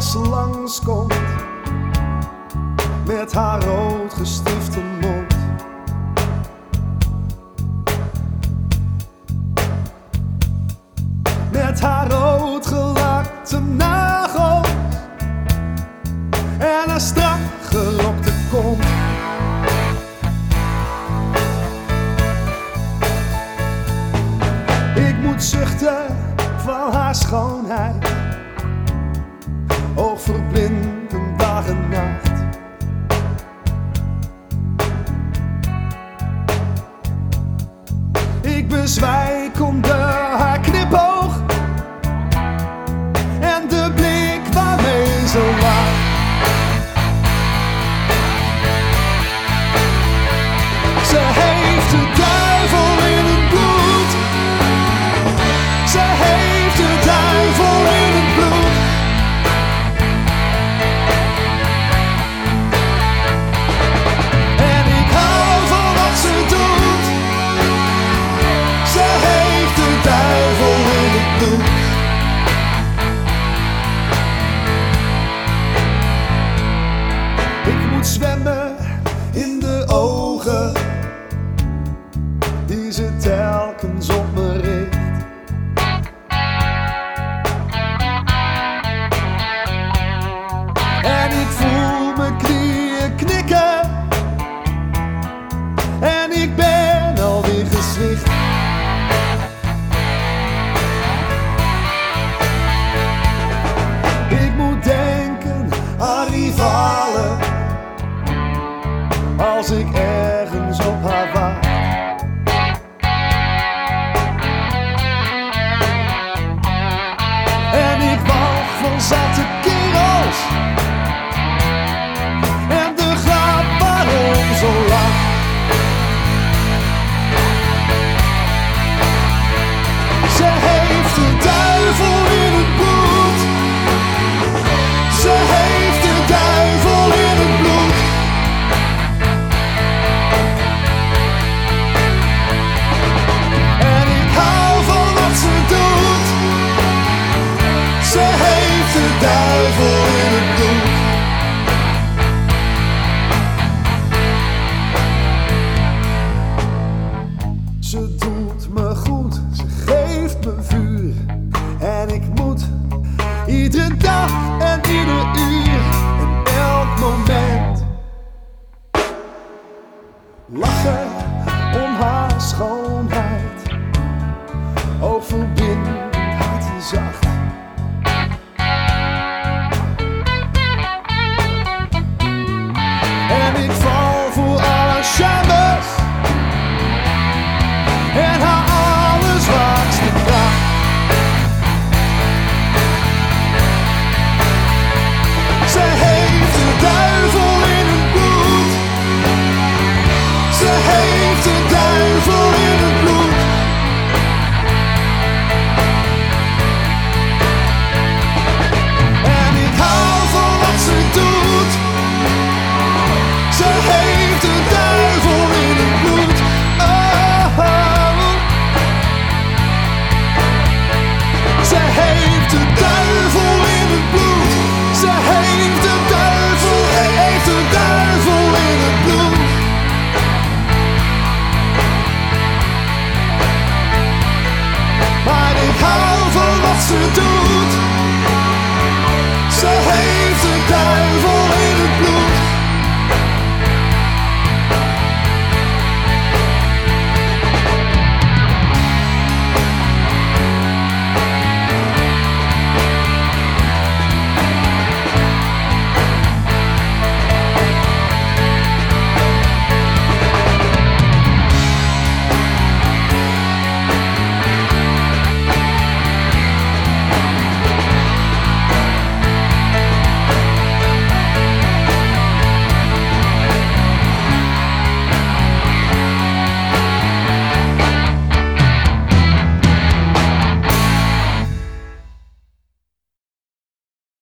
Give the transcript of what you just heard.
ze langskomt met haar rood gestifte mond. Met haar rood gelakte nagels en haar strak gerokte kont. Ik moet zuchten van haar schoonheid, oogverblindend dag en nacht. Ik bezwijk onder haar knipoog en de blik waarmee ze lacht. Ze heeft de duivel in het bloed. Ze heeft de duivel in het bloed. En ik hou van wat ze doet. Ze heeft de duivel in het bloed. Ik moet zwemmen in de ogen die ze telkens op me richt. En ik voel mijn knieën knikken en ik ben alweer gezwicht. Ik moet denken aan rivalen als ik ergens op haar wacht. En ik wacht van zatte kerels en de grap waarom zo lacht. Ze heeft de duivel in het bloed. Ze heeft de duivel in het bloed. En ik hou van wat ze doet. Ze heeft de duivel in het bloed. Ze doet me goed, ze geeft me vuur. En ik moet iedere dag en ieder uur